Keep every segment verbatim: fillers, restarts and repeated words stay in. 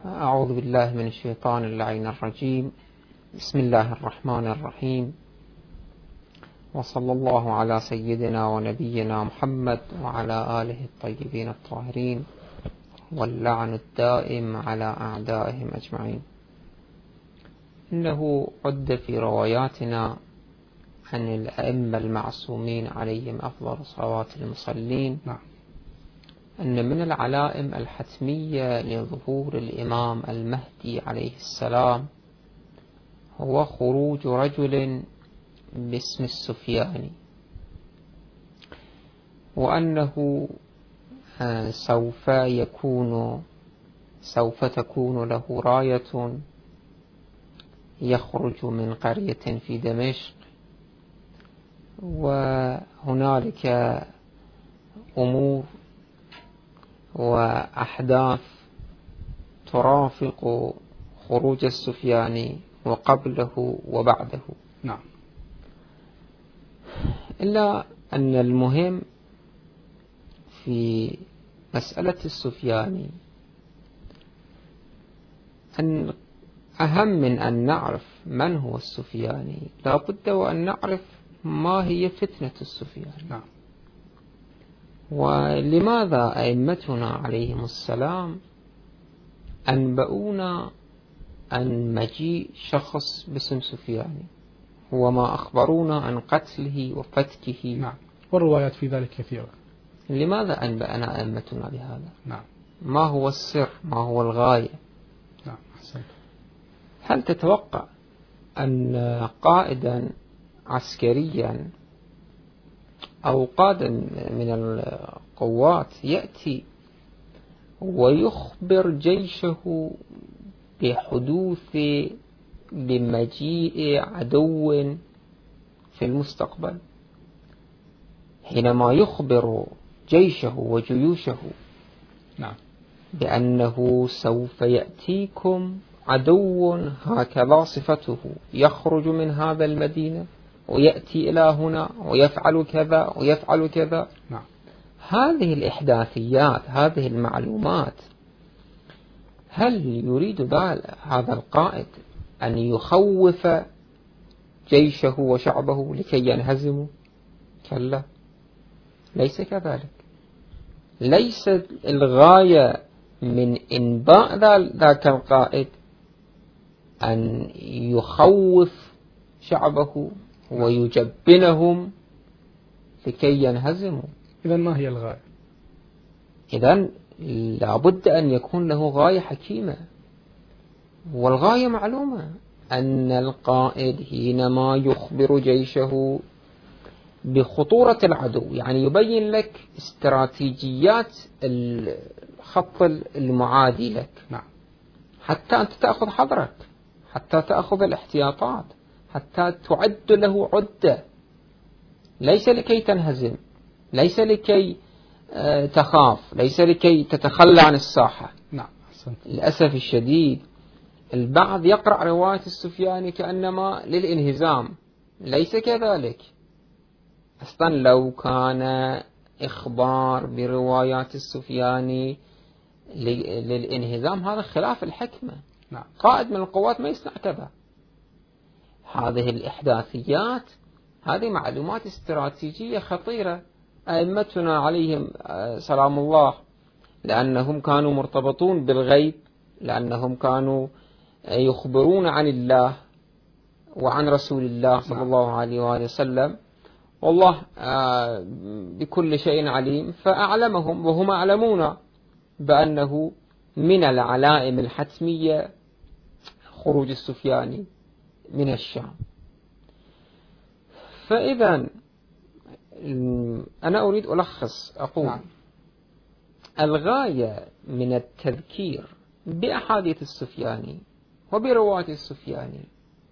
أعوذ بالله من الشيطان اللعين الرجيم. بسم الله الرحمن الرحيم، وصلى الله على سيدنا ونبينا محمد وعلى آله الطيبين الطاهرين، واللعن الدائم على أعدائهم أجمعين. إنه عد في رواياتنا عن الأئمة المعصومين عليهم أفضل صلوات المصلين أن من العلائم الحتمية لظهور الإمام المهدي عليه السلام هو خروج رجل باسم السفياني، وأنه سوف يكون سوف تكون له راية يخرج من قرية في دمشق، وهنالك أمور وأحداث ترافق خروج السفياني وقبله وبعده. نعم. إلا أن المهم في مسألة السفياني أن أهم من أن نعرف من هو السفياني لا بد وأن نعرف ما هي فتنة السفياني. نعم. ولماذا أئمتنا عليهم السلام أنبؤونا عن مجيء شخص باسم سفياني وما أخبرونا عن قتله وفتكه؟ نعم. والروايات في ذلك كثيرة. لماذا أنبأنا أئمتنا بهذا؟ نعم. ما هو السر؟ ما هو الغاية؟ نعم. حسن. هل تتوقع أن قائدا عسكريا أو قائدا من القوات يأتي ويخبر جيشه بحدوث بمجيء عدو في المستقبل؟ حينما يخبر جيشه وجيوشه نعم. بأنه سوف يأتيكم عدو هكذا صفته يخرج من هذا المدينة ويأتي إلى هنا ويفعل كذا ويفعل كذا. نعم. هذه الإحداثيات، هذه المعلومات، هل يريد هذا القائد أن يخوف جيشه وشعبه لكي ينهزموا؟ كلا، ليس كذلك. ليس الغاية من إنباء ذاك القائد أن يخوف شعبه ويجبنهم لكي ينهزموا. إذن ما هي الغاية؟ إذن لابد أن يكون له غاية حكيمة، والغاية معلومة، أن القائد حينما يخبر جيشه بخطورة العدو، يعني يبين لك استراتيجيات الخط المعادي لك. نعم. حتى أنت تأخذ حذرك، حتى تأخذ الاحتياطات، حتى تعد له عدة، ليس لكي تنهزم، ليس لكي تخاف، ليس لكي تتخلى عن الساحة. نعم. للأسف الشديد البعض يقرأ رواية السفياني كأنما للانهزام، ليس كذلك. أصلا لو كان إخبار بروايات السفياني للانهزام هذا خلاف الحكمة. نعم. قائد من القوات ما يصنع كذا. هذه الإحداثيات، هذه معلومات استراتيجية خطيرة. أئمتنا عليهم سلام الله لأنهم كانوا مرتبطون بالغيب، لأنهم كانوا يخبرون عن الله وعن رسول الله صلى الله عليه وآله وسلم، والله بكل شيء عليم، فأعلمهم وهم أعلمون بأنه من العلائم الحتمية خروج السفياني من الشام. فإذا أنا أريد ألخص أقول نعم. الغاية من التذكير بأحاديث السفياني وبرواية السفياني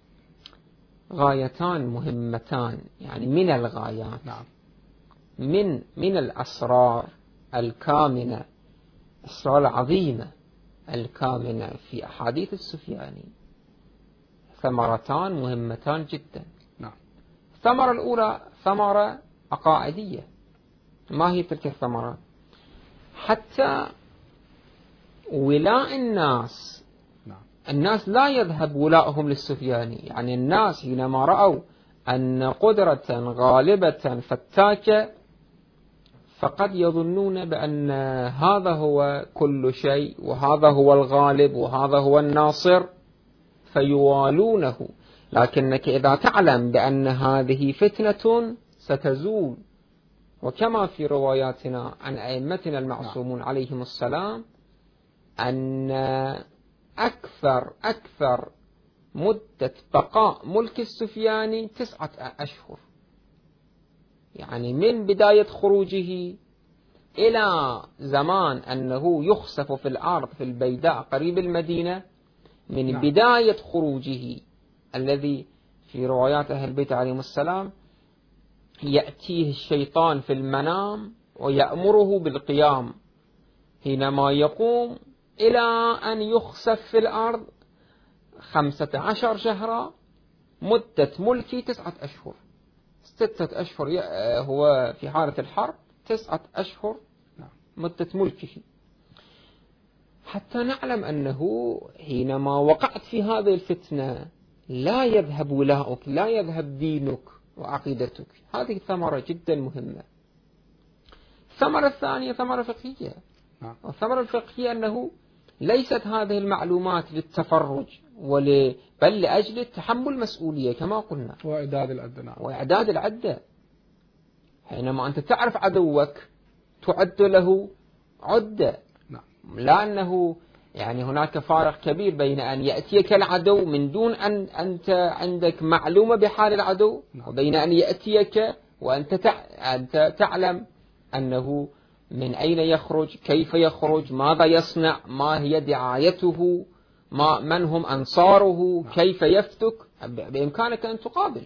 غايتان مهمتان، يعني من الغايات. نعم. من من الأسرار الكامنة، أسرار العظيمة الكامنة في أحاديث السفياني ثمرتان مهمتان جدا. نعم. الثمرة الأولى ثمرة عقائدية. ما هي تلك الثمرة؟ حتى ولاء الناس، نعم. الناس لا يذهب ولاؤهم للسفياني، يعني الناس حينما رأوا أن قدرة غالبة فتاكة فقد يظنون بأن هذا هو كل شيء وهذا هو الغالب وهذا هو الناصر فيوالونه. لكنك إذا تعلم بأن هذه فتنة ستزول، وكما في رواياتنا عن أئمتنا المعصومون عليهم السلام أن أكثر أكثر مدة بقاء ملك السفياني تسعة أشهر، يعني من بداية خروجه إلى زمان أنه يخسف في الأرض في البيداء قريب المدينة، من نعم. بداية خروجه الذي في روايات أهل البيت عليهم السلام يأتيه الشيطان في المنام ويأمره بالقيام، حينما يقوم إلى أن يخسف في الأرض خمسة عشر شهرا، مدة ملكي تسعة أشهر، ستة أشهر هو في حالة الحرب، تسعة أشهر مدة ملكه، حتى نعلم أنه حينما وقعت في هذه الفتنة لا يذهب ولاؤك، لا يذهب دينك وعقيدتك. هذه ثمرة جدا مهمة. الثمرة الثانية ثمرة فقهية، والثمرة الفقهية أنه ليست هذه المعلومات للتفرج ول... بل لأجل تحمل مسؤولية كما قلنا، وإعداد العدة. نعم. وإعداد العدة. حينما أنت تعرف عدوك تعد له عدة. نعم. لا أنه يعني هناك فارق كبير بين أن يأتيك العدو من دون أن أنت عندك معلومة بحال العدو، نعم. وبين أن يأتيك وأنت تع... أنت تعلم أنه من أين يخرج، كيف يخرج، ماذا يصنع، ما هي دعايته، ما من هم أنصاره، كيف يفتك، بإمكانك أن تقابل.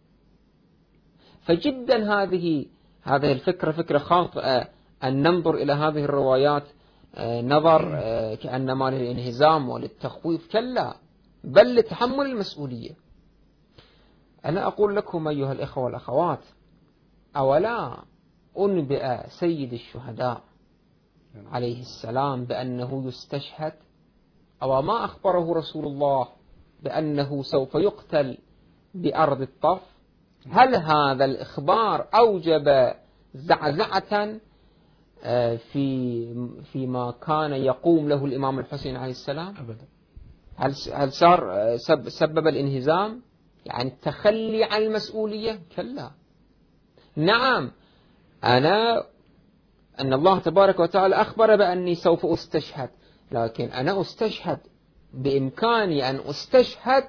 فجدا هذه هذه الفكرة فكرة خاطئة أن ننظر إلى هذه الروايات نظر كأنما للانهزام وللتخويف، كلا، بل لتحمل المسؤولية. أنا أقول لكم أيها الإخوة والأخوات، أولا أنبئ سيد الشهداء عليه السلام بأنه يستشهد، أو ما أخبره رسول الله بأنه سوف يقتل بأرض الطف؟ هل هذا الإخبار أوجب زعزعة في فيما كان يقوم له الإمام الحسين عليه السلام؟ أبدا. هل هل صار سبب الانهزام، يعني التخلي عن المسؤولية؟ كلا. نعم، أنا أن الله تبارك وتعالى أخبر بأني سوف أستشهد، لكن أنا أستشهد بإمكاني أن أستشهد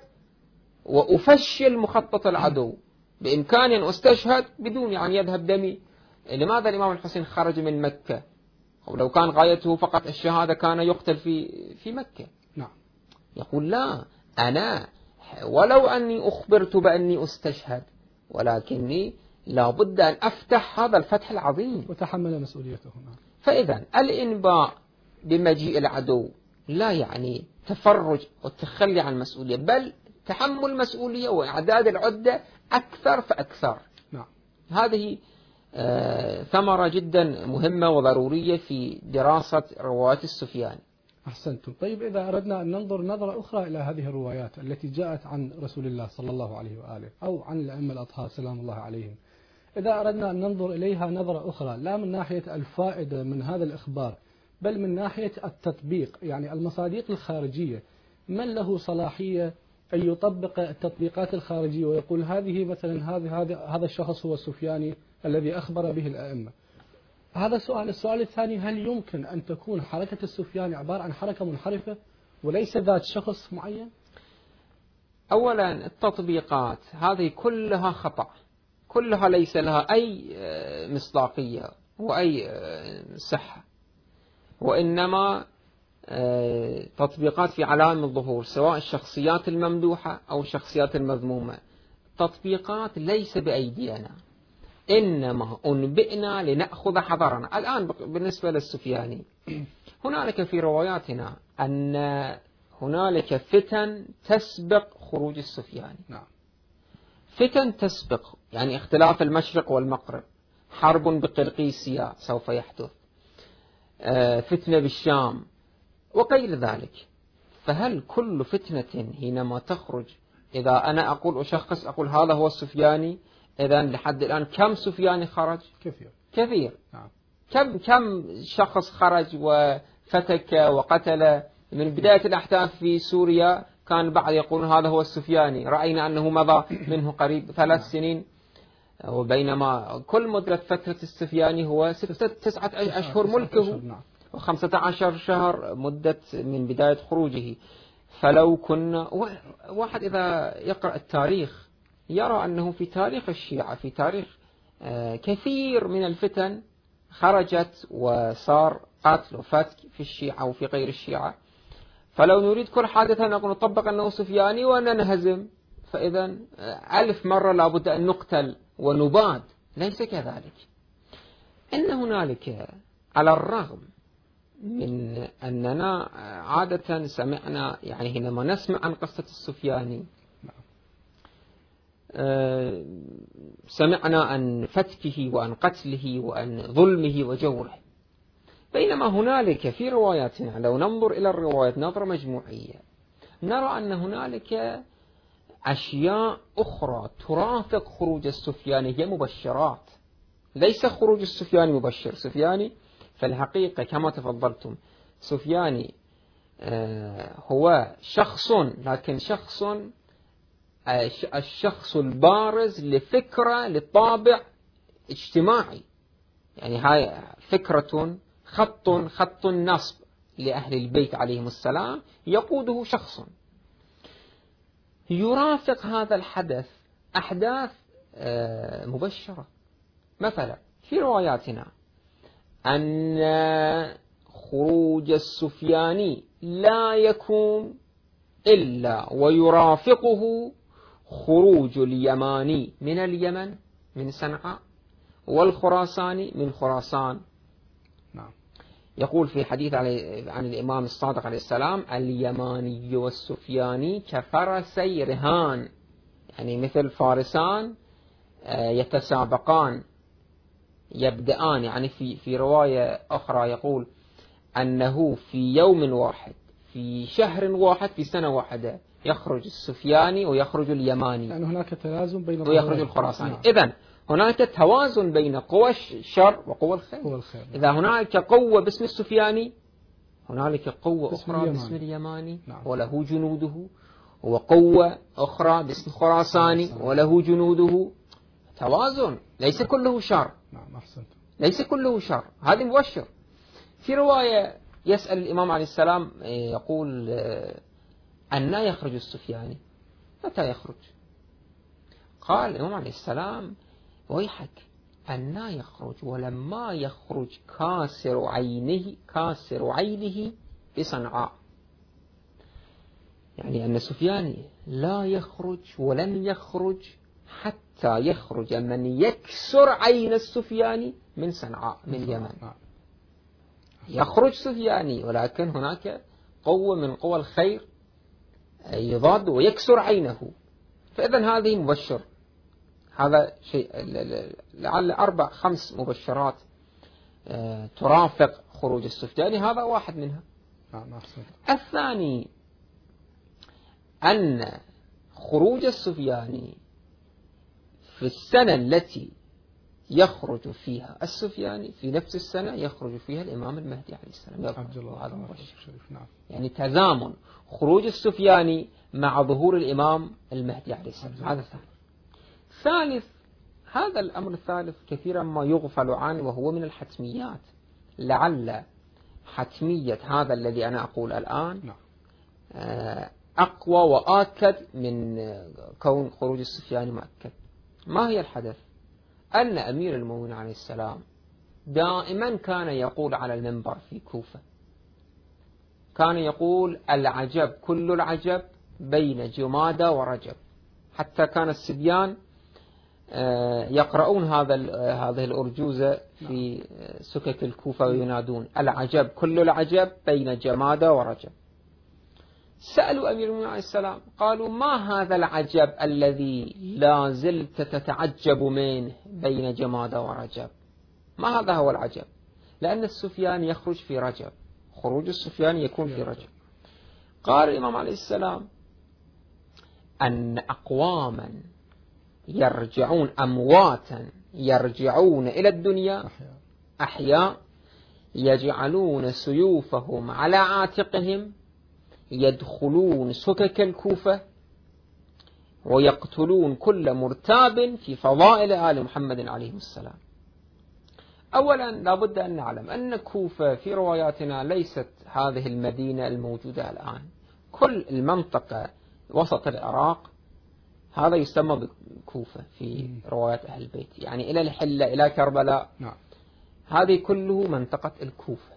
وأفشل مخطط العدو، بإمكاني أن أستشهد بدون أن يذهب دمي. لماذا الإمام الحسين خرج من مكة؟ أو لو كان غايته فقط الشهادة كان يقتل في في مكة. نعم. يقول لا، أنا ولو أني أخبرت بأني أستشهد، ولكني لا بد أن أفتح هذا الفتح العظيم وتحمل مسؤوليته. فإذا الإنباء بمجيء العدو لا يعني تفرج والتخلي عن المسؤولية، بل تحمل مسؤولية وإعداد العدة أكثر فأكثر. نعم. هذه آه ثمرة جدا مهمة وضرورية في دراسة روايات السفياني. أحسنتم. طيب، إذا أردنا أن ننظر نظرة أخرى إلى هذه الروايات التي جاءت عن رسول الله صلى الله عليه وآله أو عن الأئمة الأطهار سلام الله عليهم، إذا أردنا أن ننظر إليها نظرة أخرى، لا من ناحية الفائدة من هذا الإخبار، بل من ناحية التطبيق، يعني المصادق الخارجية، من له صلاحية أن يطبق التطبيقات الخارجية ويقول هذه مثلا هذا هذا هذا الشخص هو السفياني الذي أخبر به الأئمة؟ هذا سؤال. السؤال الثاني، هل يمكن أن تكون حركة السفياني عبارة عن حركة منحرفة وليس ذات شخص معين؟ أولا، التطبيقات هذه كلها خطأ، كلها ليس لها أي مصداقية وأي صحة، وإنما تطبيقات في علامة الظهور، سواء الشخصيات الممدوحة أو الشخصيات المذمومة. تطبيقات ليس بأيدينا، إنما أنبئنا لنأخذ حذرنا. الآن بالنسبة للسفياني، هنالك في رواياتنا أن هنالك فتن تسبق خروج السفياني. نعم. فتن تسبق، يعني اختلاف المشرق والمغرب، حرب بقرقيسيا سوف يحدث، فتنة بالشام، وغير ذلك. فهل كل فتنة حينما تخرج، إذا أنا أقول أشخص أقول هذا هو السفياني، إذا لحد الآن كم سفياني خرج؟ كثير كثير. نعم. كم كم شخص خرج وفتك وقتل من بداية الأحداث في سوريا؟ كان بعض يقولون هذا هو السفياني، رأينا أنه مضى منه قريب ثلاث سنين، وبينما كل مدة فترة السفياني هو ستة تسعة أشهر ملكه وخمسة عشر شهر مدة من بداية خروجه. فلو كنا واحد إذا يقرأ التاريخ يرى أنه في تاريخ الشيعة، في تاريخ كثير من الفتن خرجت وصار قتل وفتك في الشيعة وفي غير الشيعة. فلو نريد كل حادثة نقول نطبق أنه سفياني وننهزم، فإذا ألف مرة لابد أن نقتل ونباد. ليس كذلك. إن هنالك على الرغم من أننا عادة سمعنا، يعني حينما نسمع عن قصة السفياني سمعنا عن فتكه وعن قتله وعن ظلمه وجوره، بينما هنالك في رواياتنا لو ننظر إلى الروايات نظرة مجموعية نرى أن هنالك أشياء أخرى ترافق خروج السفياني، هي مبشرات. ليس خروج السفياني مبشر. سفياني في الحقيقة كما تفضلتم سفياني هو شخص، لكن شخص الشخص البارز لفكرة لطابع اجتماعي، يعني هاي فكرة خط خط النصب لأهل البيت عليهم السلام يقوده شخص. يرافق هذا الحدث أحداث مبشرة. مثلا في رواياتنا أن خروج السفياني لا يكون إلا ويرافقه خروج اليماني من اليمن من صنعاء والخراساني من خراسان. نعم. يقول في حديث عن الإمام الصادق عليه السلام اليماني والسفياني كفرسي رهان، يعني مثل فارسان يتسابقان يبدأان. يعني في في رواية أخرى يقول أنه في يوم واحد في شهر واحد في سنة واحدة يخرج السفياني ويخرج اليماني، يعني هناك توازن بين ويخرج الخراساني. نعم. إذن هناك توازن بين قوى الشر وقوى الخير. الخير. إذا هناك قوة باسم السفياني هنالك قوة باسم أخرى اليماني. باسم اليماني. نعم. وله جنوده، وقوة أخرى باسم الخراساني وله جنوده. توازن، ليس كله شر. نعم أحسنت. ليس كله شر، هذا مبشر. في رواية يسأل الإمام عليه السلام يقول أن يخرج السفياني، متى يخرج؟ قال الإمام عليه السلام ويحك أن يخرج ولما يخرج كاسر عينه كاسر عينه بصنعاء، يعني أن السفياني لا يخرج ولن يخرج حتى يخرج من يكسر عين السفياني من صنعاء من اليمن. يخرج سفياني ولكن هناك قوة من قوى الخير يضاد ويكسر عينه. فإذا هذه مبشر. هذا شيء لعل أربع خمس مبشرات ترافق خروج السفياني، هذا واحد منها. الثاني أن خروج السفياني في السنة التي يخرج فيها السفياني في نفس السنة يخرج فيها الإمام المهدي عليه السلام. هذا مبشر. يعني تزامن خروج السفياني مع ظهور الإمام المهدي عليه السلام. هذا ثالث. ثالث هذا الأمر الثالث كثيرا ما يغفل عنه وهو من الحتميات. لعل حتمية هذا الذي أنا أقول الآن أقوى وآكد من كون خروج السفياني مؤكد. ما هي الحدث؟ أن أمير المؤمنين عليه السلام دائما كان يقول على المنبر في كوفة، كان يقول العجب كل العجب بين جمادى ورجب. حتى كان الصبيان يقرؤون هذا هذه الأرجوزة في سكك الكوفة وينادون العجب كل العجب بين جمادى ورجب. سألوا أمير المؤمنين عليه السلام قالوا ما هذا العجب الذي لا زلت تتعجب منه بين جمادى ورجب؟ ما هذا هو العجب؟ لأن السفيان يخرج في رجب، خروج السفياني يكون في رجع. قال الإمام عليه السلام أن أقواما يرجعون أمواتا يرجعون إلى الدنيا أحياء يجعلون سيوفهم على عاتقهم يدخلون سكك الكوفة ويقتلون كل مرتاب في فضائل آل محمد عليه السلام. أولا لابد أن نعلم أن كوفة في رواياتنا ليست هذه المدينة الموجودة الآن. كل المنطقة وسط العراق هذا يسمى بكوفة في روايات أهل البيت، يعني إلى الحلة إلى كربلاء. نعم. هذه كله منطقة الكوفة.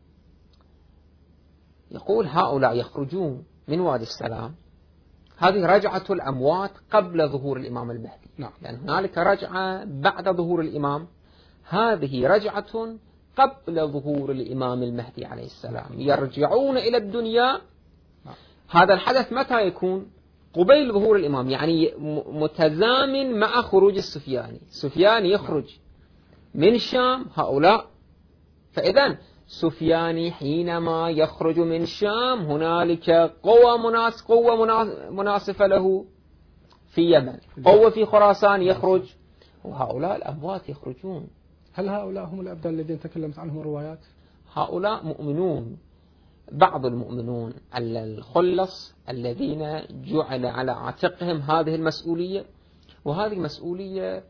يقول هؤلاء يخرجون من وادي السلام، هذه رجعة الأموات قبل ظهور الإمام المهدي. نعم. لأن هنالك رجعة بعد ظهور الإمام، هذه رجعة قبل ظهور الإمام المهدي عليه السلام، يرجعون إلى الدنيا. نعم. هذا الحدث متى يكون؟ قبيل ظهور الإمام، يعني متزامن مع خروج السفياني. سفياني يخرج من الشام هؤلاء، فإذن سفياني حينما يخرج من الشام هنالك قوة مناس قوة مناسفة له في يمن، قوة في خراسان يخرج، وهؤلاء الأموات يخرجون. هل هؤلاء هم الأبدان الذين تكلمت عنهم الروايات؟ هؤلاء مؤمنون، بعض المؤمنون الخلص الذين جعل على عاتقهم هذه المسؤولية، وهذه مسؤولية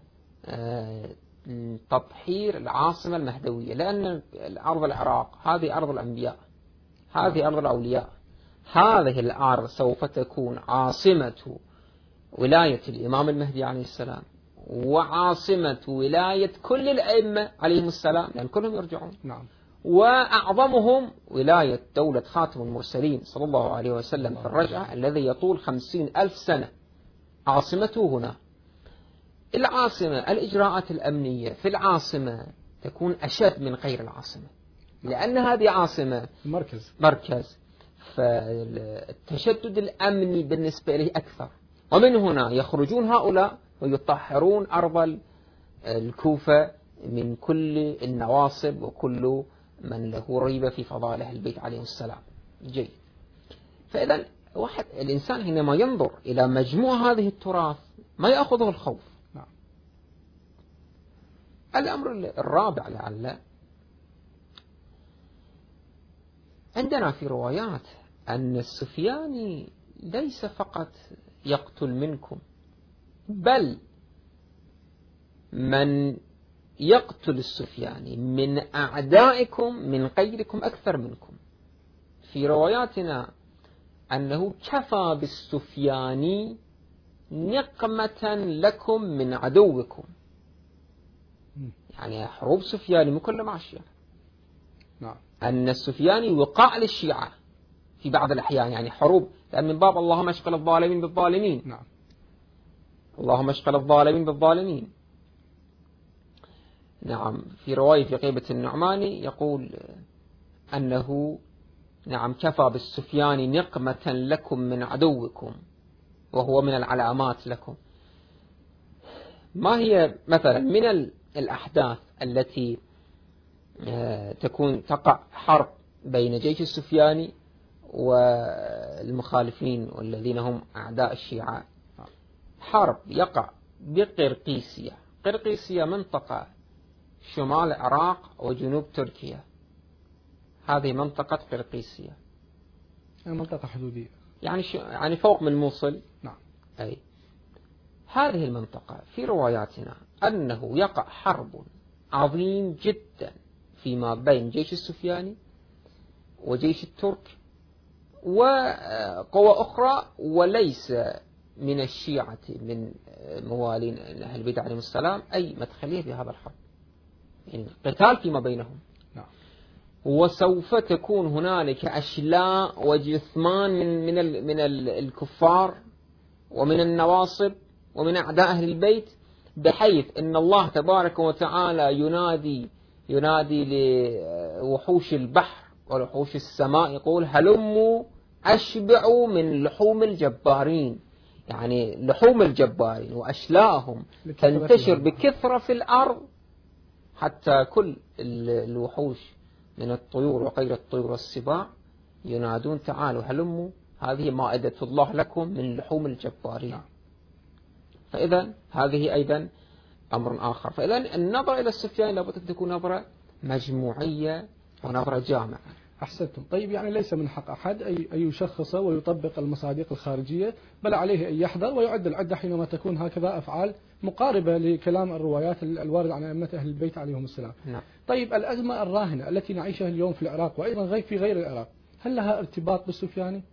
تطهير العاصمة المهدوية، لأن أرض العراق هذه أرض الأنبياء، هذه أرض الأولياء، هذه الأرض سوف تكون عاصمة ولاية الإمام المهدي عليه السلام، وعاصمة ولاية كل الأئمة عليهم السلام، لأن كلهم يرجعون. نعم. وأعظمهم ولاية دولة خاتم المرسلين صلى الله عليه وسلم في الرجعة الذي يطول خمسين ألف سنة، عاصمته هنا. العاصمة، الإجراءات الأمنية في العاصمة تكون أشد من غير العاصمة، لأن هذه عاصمة مركز مركز فالتشدد الأمني بالنسبة إليه أكثر. ومن هنا يخرجون هؤلاء ويطهرون أرض الكوفة من كل النواصب وكل من له ريبة في فضائل أهل البيت عليهم السلام. جيد. فإذا واحد الإنسان حينما ينظر إلى مجموع هذه التراث ما يأخذه الخوف. نعم. الأمر الرابع لعل عندنا في روايات أن السفياني ليس فقط يقتل منكم، بل من يقتل السفياني من أعدائكم من غيركم أكثر منكم. في رواياتنا أنه كفى بالسفياني نقمة لكم من عدوكم، يعني حروب سفياني مكلمة مع الشيعة. نعم. أن السفياني وقع للشيعة في بعض الأحيان، يعني حروب، لأن من باب اللهم اشغل الظالمين بالظالمين. نعم. اللهم اشغل الظالمين بالظالمين. نعم. في رواية في غيبة النعماني يقول أنه نعم كفى بالسفياني نقمة لكم من عدوكم، وهو من العلامات لكم. ما هي مثلا من الأحداث التي تكون تقع حرب بين جيش السفياني والمخالفين والذين هم أعداء الشيعة؟ حرب يقع بقرقيسية. قرقيسية منطقة شمال العراق وجنوب تركيا، هذه منطقة قرقيسية، منطقة حدودية، يعني يعني فوق من موصل. نعم. أي هذه المنطقة في رواياتنا أنه يقع حرب عظيم جدا فيما بين جيش السفياني وجيش الترك وقوى أخرى، وليس من الشيعة من موالين أهل البيت عليهم السلام أي مدخلية في هذا الحرب، يعني قتال فيما بينهم. نعم. وسوف تكون هنالك أشلاء وجثمان من من من الكفار ومن النواصب ومن أعداء أهل البيت، بحيث أن الله تبارك وتعالى ينادي ينادي لوحوش البحر ووحوش السماء، يقول هلموا أشبعوا من لحوم الجبارين، يعني لحوم الجبارين وأشلاءهم تنتشر بكثرة في الأرض حتى كل الوحوش من الطيور وغير الطيور والسباع ينادون تعالوا هلموا هذه مائدة الله لكم من لحوم الجبارين. فإذا هذه أيضا أمر آخر. فإذا النظرة إلى السفيان لابد أن تكون نظرة مجموعية ونظرة جامعة. أحسنتم. طيب يعني ليس من حق أحد أن يشخص ويطبق المصادق الخارجية، بل عليه أن يحذر ويعد العدة حينما تكون هكذا أفعال مقاربة لكلام الروايات الواردة عن أئمة أهل البيت عليهم السلام. نعم. طيب الأزمة الراهنة التي نعيشها اليوم في العراق وأيضا غير في غير العراق، هل لها ارتباط بالسفياني؟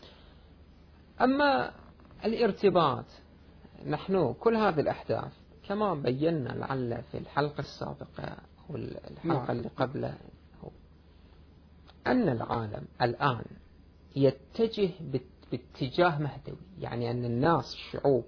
أما الارتباط، نحن كل هذه الأحداث كما بينا لعل في الحلقة السابقة والحلقة نعم. اللي قبلها، أن العالم الآن يتجه باتجاه مهدوي، يعني أن الناس الشعوب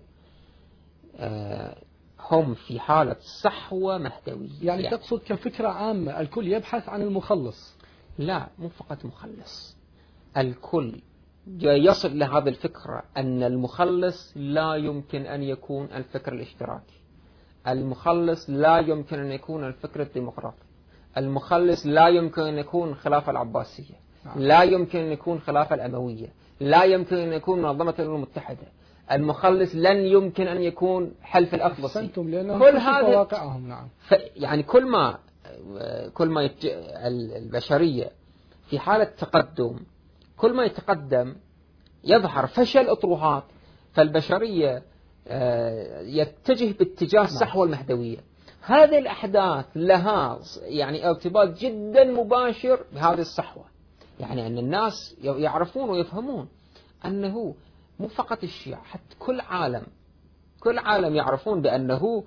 هم في حالة صحوة مهدوية. يعني, يعني تقصد كفكرة عامة الكل يبحث عن المخلص؟ لا، مو فقط مخلص، الكل يصل لهذه الفكرة أن المخلص لا يمكن أن يكون الفكر الاشتراكي، المخلص لا يمكن أن يكون الفكر الديمقراطي، المخلص لا يمكن أن يكون الخلافة العباسية، لا يمكن أن يكون الخلافة الأموية، لا يمكن أن يكون منظمة الأمم المتحدة، المخلص لن يمكن أن يكون حلف الأطلسي. كل هذا واقعهم. نعم. يعني كل ما كل ما يت... البشرية في حالة تقدم، كل ما يتقدم يظهر فشل أطروحات، فالبشرية يتجه باتجاه الصحوة المهدوية. هذه الأحداث لها يعني ارتباط جدا مباشر بهذه الصحوة، يعني أن الناس يعرفون ويفهمون أنه مو فقط الشيعة، حتى كل عالم كل عالم يعرفون بأنه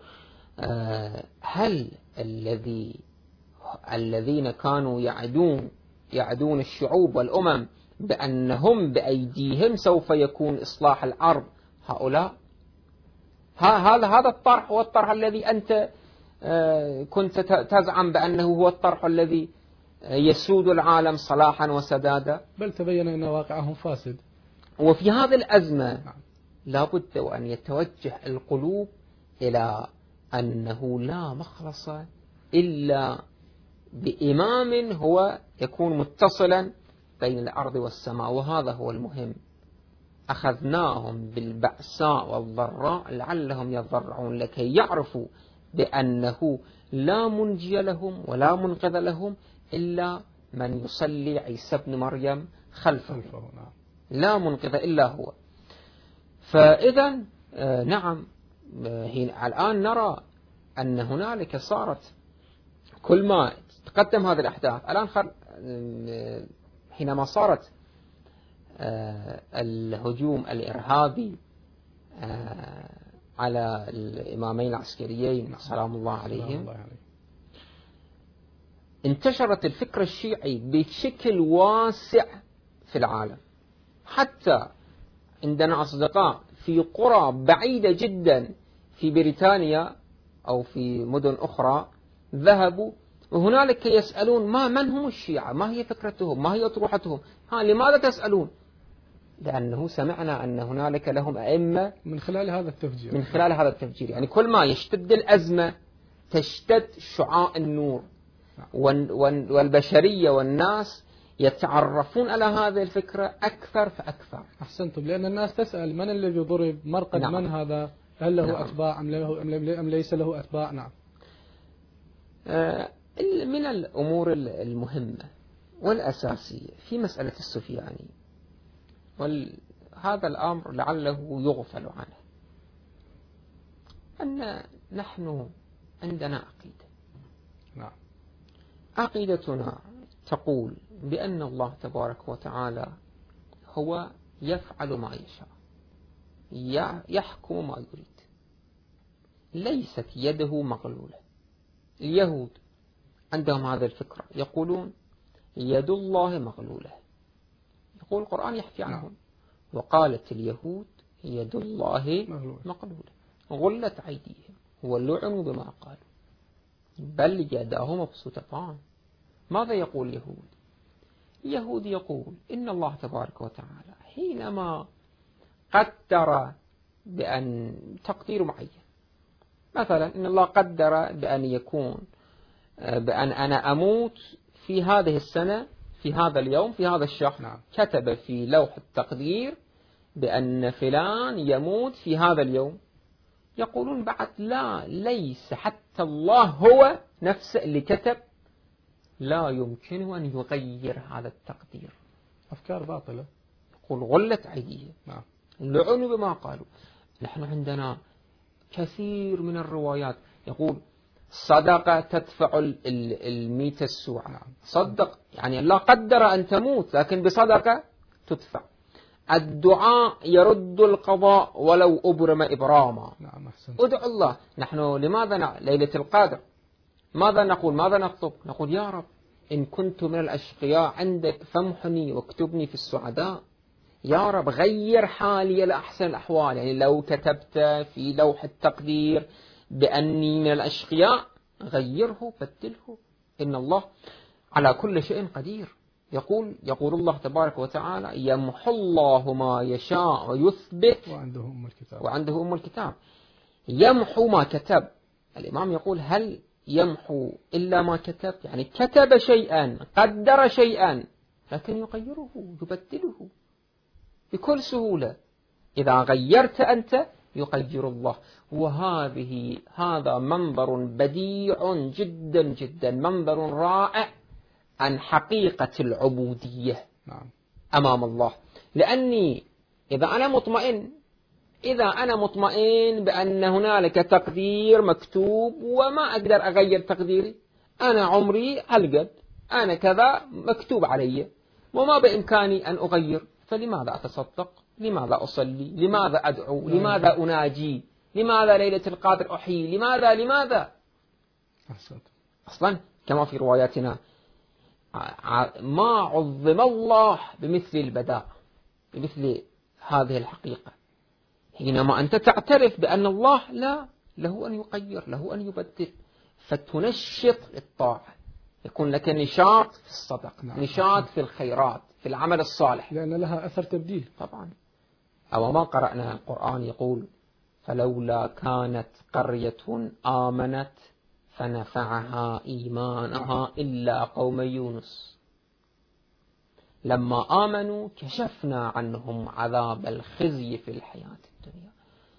هل الذي الذين كانوا يعدون يعدون الشعوب والأمم بأنهم بأيديهم سوف يكون إصلاح الأرض، هؤلاء هذا هذا الطرح هو الطرح الذي أنت كنت تزعم بأنه هو الطرح الذي يسود العالم صلاحا وسدادا، بل تبين أن واقعهم فاسد. وفي هذه الأزمة لابد وأن يتوجه القلوب إلى أنه لا مخلص إلا بإمام هو يكون متصلا بين الأرض والسماء، وهذا هو المهم. أخذناهم بالبأساء والضراء لعلهم يضرعون، لكي يعرفوا بأنه لا منجي لهم ولا منقذ لهم إلا من يصلي عيسى ابن مريم خلفه، لا منقذ إلا هو. فإذا نعم، الآن نرى أن هنالك صارت كل ما تقدم هذه الأحداث الآن حينما صارت الهجوم الإرهابي على الإمامين العسكريين سلام الله عليهم، انتشرت الفكر الشيعي بشكل واسع في العالم، حتى عندنا أصدقاء في قرى بعيدة جدا في بريطانيا أو في مدن أخرى ذهبوا وهنالك يسألون ما من هم الشيعة، ما هي فكرتهم، ما هي أطروحتهم، ها لماذا تسألون؟ لأنه سمعنا أن هنالك لهم أئمة من خلال هذا التفجير من خلال هذا التفجير يعني كل ما يشتد الأزمة تشتد شعاع النور، والبشرية والناس يتعرفون على هذه الفكرة أكثر فأكثر. أحسنتم، لأن الناس تسأل من الذي ضرب، مرقد نعم. من هذا، هل له نعم. أتباع أم, له أم ليس له أتباع. نعم. آه من الأمور المهمة والأساسية في مسألة السفياني، وهذا الأمر لعله يغفل عنه، أن نحن عندنا عقيدة. نعم. عقيدتنا تقول بأن الله تبارك وتعالى هو يفعل ما يشاء، يحكم ما يريد، ليست يده مغلولة. اليهود عندهم هذا الفكرة، يقولون يد الله مغلولة، يقول القرآن يحكي عنهم وقالت اليهود يد الله مغلولة غلت أيديهم ولعنوا بما قالوا بل يداه مبسوطتان. ماذا يقول اليهود؟ اليهود يقول إن الله تبارك وتعالى حينما قدر بأن تقدير معين، مثلا إن الله قدر بأن يكون بأن أنا أموت في هذه السنة في هذا اليوم في هذا الشهر. نعم. كتب في لوح التقدير بأن فلان يموت في هذا اليوم. يقولون بعد لا، ليس حتى الله هو نفسه اللي كتب، لا يمكن أن يغير هذا التقدير. أفكار باطلة. يقول غلت أيديهم. نعم. لعنوا بما قالوا. نحن عندنا كثير من الروايات يقول صدقة تدفع الميت السوء. نعم. صدق يعني الله قدر أن تموت لكن بصدقة تدفع. الدعاء يرد القضاء ولو أبرم إبراما. نعم. ادعو الله. نحن لماذا ليلة القدر ماذا نقول؟ ماذا نطلب؟ نقول يا رب إن كنت من الأشقياء عندك فامحني واكتبني في السعداء. يا رب غير حالي لأحسن الأحوال. يعني لو كتبت في لوح التقدير بأني من الأشقياء غيره بدله. إن الله على كل شيء قدير. يقول يقول الله تبارك وتعالى يمحو الله ما يشاء ويثبت وعنده أم الكتاب. وعنده أم الكتاب. يمحو ما كتب. الإمام يقول هل يمحو إلا ما كتب؟ يعني كتب شيئا قدر شيئا لكن يغيره يبدله بكل سهولة. إذا غيرت أنت يغير الله. وهذه هذا منظر بديع جدا جدا، منظر رائع عن حقيقة العبودية. نعم. أمام الله. لأني إذا أنا مطمئن إذا أنا مطمئن بأن هنالك تقدير مكتوب وما أقدر أغير تقديري، أنا عمري هالقد، أنا كذا مكتوب علي وما بإمكاني أن أغير، فلماذا أتصدق؟ لماذا أصلي؟ لماذا أدعو؟ لماذا أناجي؟ لماذا ليلة القدر أحيي؟ لماذا لماذا أصلا كما في رواياتنا ما عظم الله بمثل البداء، بمثل هذه الحقيقة. حينما أنت تعترف بأن الله لا له أن يغير، له أن يبدل، فتنشط الطاعة، يكون لك نشاط في الصدق. نعم. نشاط في الخيرات، في العمل الصالح، لأن لها أثر تبديل طبعا. أو ما قرأنا القرآن يقول فلولا كانت قرية آمنت فنفعها إيمانها إلا قوم يونس لما آمنوا كشفنا عنهم عذاب الخزي في الحياة الدنيا.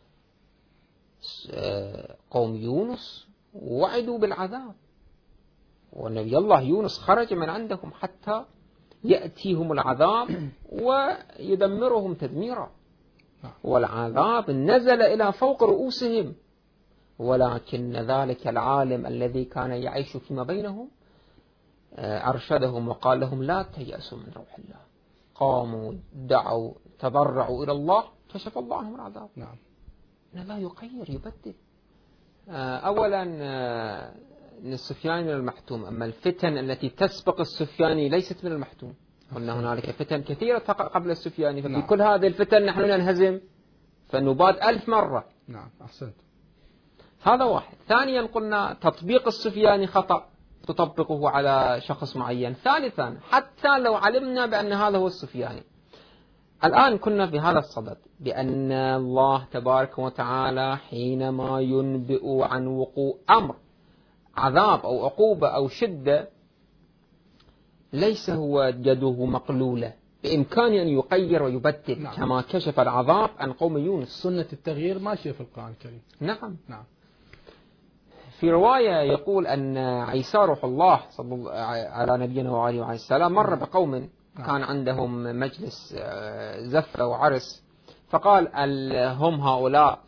قوم يونس وعدوا بالعذاب، ونبي الله يونس خرج من عندهم حتى يأتيهم العذاب ويدمرهم تدميرا، والعذاب نزل إلى فوق رؤوسهم، ولكن ذلك العالم الذي كان يعيش فيما بينهم أرشدهم وقال لهم لا تيأسوا من روح الله. قاموا دعوا تضرعوا إلى الله كشف الله عنهم العذاب. نعم. لا يغير يبدل. أولا السفياني المحتوم، أما الفتن التي تسبق السفياني ليست من المحتوم. قلنا هنالك فتن كثيرة قبل السفياني، ففي نعم. كل هذه الفتن نحن ننهزم فنباد ألف مرة. نعم أحسنت. هذا واحد. ثانيا قلنا تطبيق السفياني خطأ تطبقه على شخص معين. ثالثا حتى لو علمنا بأن هذا هو السفياني، الآن كنا في هذا الصدد بأن الله تبارك وتعالى حينما ينبئ عن وقوع أمر عذاب أو عقوبة أو شدة ليس هو يده مقلولة، بإمكانه أن يغير ويبدل. نعم. كما كشف العذاب عن قوم يونس. سنة التغيير ماشية في القرآن الكريم. نعم. نعم. في رواية يقول أن عيسى روح الله صلى على نبينا وعليه وعليه السلام مر بقوم نعم. كان عندهم مجلس زفة وعرس، فقال هم هؤلاء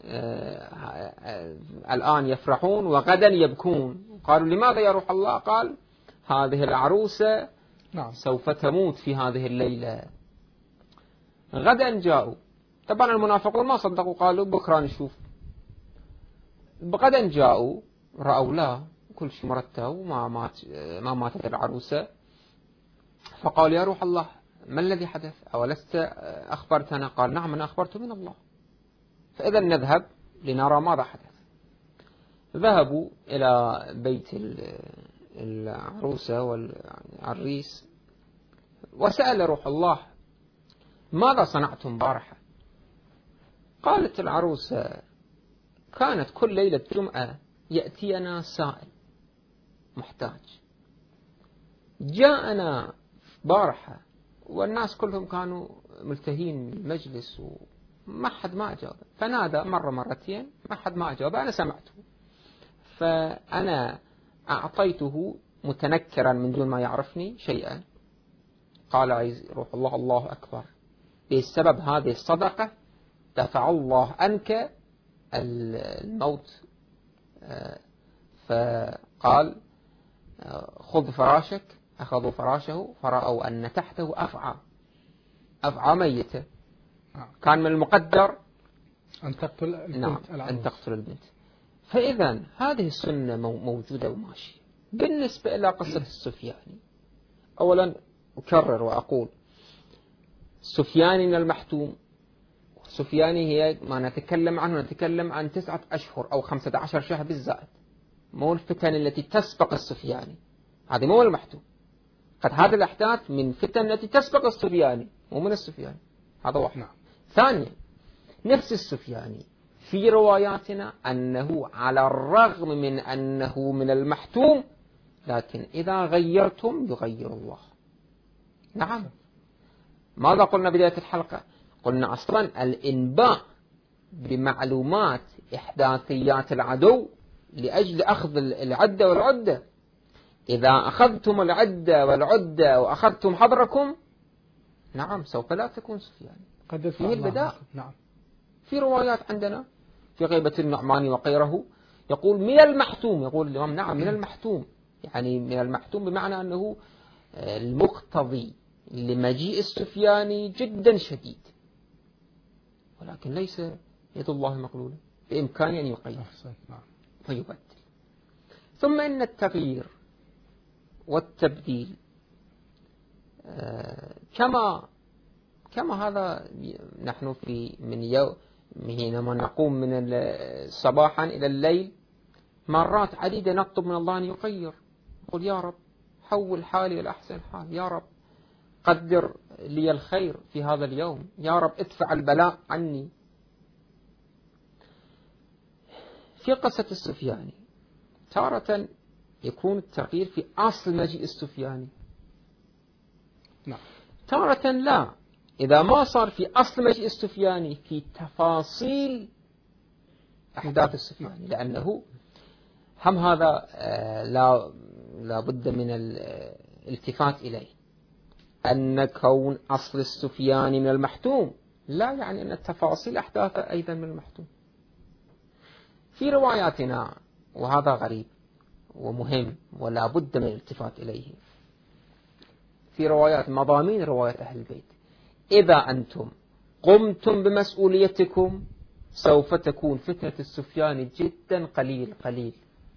الآن يفرحون وغدا يبكون. قالوا لماذا يا روح الله؟ قال هذه العروسة نعم. سوف تموت في هذه الليلة. غدا جاءوا، طبعا المنافقون ما صدقوا، قالوا بكرة نشوف. غدا جاءوا رأوا لا كل شيء مرتب وما مات ما ماتت العروسة، فقال يا روح الله ما الذي حدث؟ أولست أخبرتنا؟ قال نعم أنا أخبرت من الله. فإذا نذهب لنرى ماذا حدث. ذهبوا إلى بيت العروسة والعريس وسأل روح الله ماذا صنعتم بارحة؟ قالت العروسة كانت كل ليلة جمعة يأتينا سائل محتاج، جاءنا بارحة والناس كلهم كانوا ملتهين من المجلس وما حد ما أجاب، فنادى مرة مرتين ما حد ما أجاب، أنا سمعته، فأنا أعطيته متنكرا من دون ما يعرفني شيئا، قال عايز روح الله الله أكبر، بسبب هذه الصدقة دفع الله عنك الموت. فقال خذ فراشك، أخذوا فراشه فرأوا أن تحته أفعى أفعى ميتة، كان من المقدر أن تقتل البنت. نعم أن تقتل البنت. فإذا هذه السنة موجودة وماشية. بالنسبة إلى قصة السفياني، أولا أكرر وأقول السفياني من المحتوم. السفياني هي ما نتكلم عنه، نتكلم عن تسعة أشهر أو خمسة عشر شهر بالزائد، مو الفتن التي تسبق السفياني، هذه مو المحتوم. قد هذه الأحداث من فتن التي تسبق السفياني مو من السفياني، هذا واحد. نعم. ثانيا نفس السفياني في رواياتنا أنه على الرغم من أنه من المحتوم لكن إذا غيرتم يغير الله. نعم. ماذا قلنا بداية الحلقة؟ قلنا أصلا الإنباء بمعلومات إحداثيات العدو لأجل أخذ العدة والعدة. إذا أخذتم العدة والعدة وأخذتم حضركم نعم سوف لا تكون سفياني. قد فيه البداء. نعم. في روايات عندنا في غيبة النعمان وغيره يقول من المحتوم، يقول الإمام نعم من المحتوم، يعني من المحتوم بمعنى أنه المقتضي لمجيء السفياني جدا شديد، ولكن ليس يد الله مقلولة، بإمكانه أن يقيم فيبدل. ثم إن التغيير والتبديل كما كما هذا نحن في من يوم حينما نقوم من صباحا إلى الليل مرات عديدة نطلب من الله أن يغير، نقول يا رب حول حالي إلى أحسن حال، يا رب قدر لي الخير في هذا اليوم، يا رب ادفع البلاء عني. في قصة السفياني تارة يكون التغيير في أصل مجيء السفياني، نعم. تارة لا، إذا ما صار في أصل مجيء السفياني في تفاصيل أحداث السفياني، لأنه هم هذا لا لا بد من الالتفات إليه، أن كون أصل السفياني من المحتوم لا يعني أن التفاصيل أحداث أيضا من المحتوم. في رواياتنا وهذا غريب ومهم ولا بد من الالتفات إليه، في روايات مضامين رواية أهل البيت إذا أنتم قمتم بمسؤوليتكم سوف تكون فتنة السفياني جدا قليل قليل،